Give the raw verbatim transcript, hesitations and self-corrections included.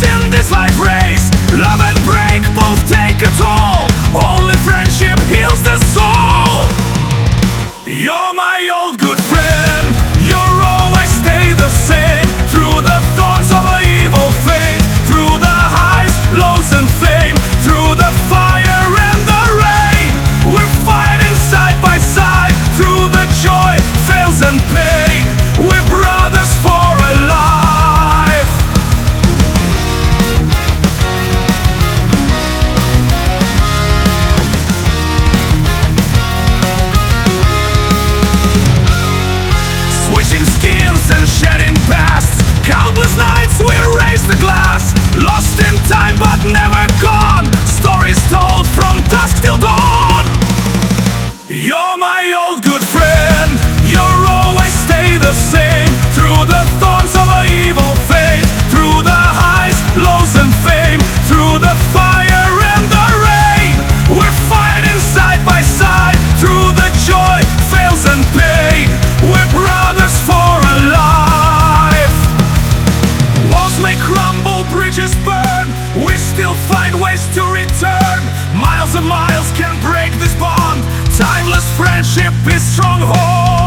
in this life race. Love and break both take a toll. Only friendship heals the soul. You're my old good friend. You'll always stay the same. Through the thorns of an evil fate, through the highs, lows and fame, through the fire and the rain, we're fighting side by side. Through the joy, fails and pain, we're brothers for a life. Switching skins and shedding pasts, countless nights we raised the glass. Lost in time but never gone, stories told from dusk till dawn. You're my old good friend. You'll always stay the same. Through the thorns of an evil fate, through the highs, lows and fame, through the fire and the rain, we're fighting side by side. Through the joy, fails and pain, we're brothers for a life. Walls may crumble, bridges burn, we still find ways to return. Miles and miles can break this bond. Timeless friendship is stronghold.